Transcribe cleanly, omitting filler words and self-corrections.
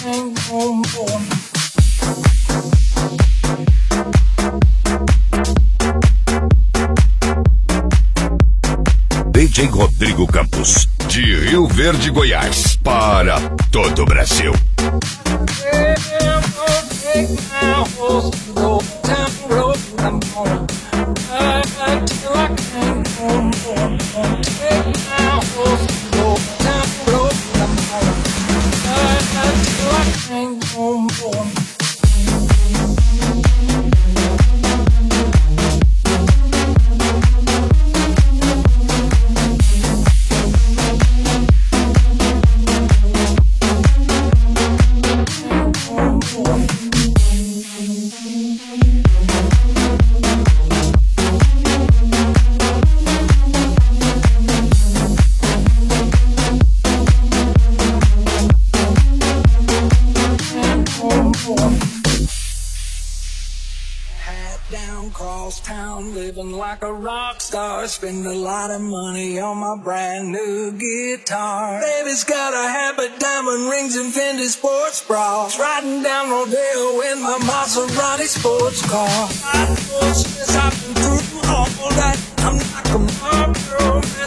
DJ Rodrigo Campos, de Rio Verde, Goiás, para todo o Brasil. Like a rock star, spend a lot of money on my brand new guitar. Baby's got a habit, diamond rings and Fendi sports bras. Riding down Rodeo in my Maserati sports car. I know since I've been through all that, I'm like a Marlboro man.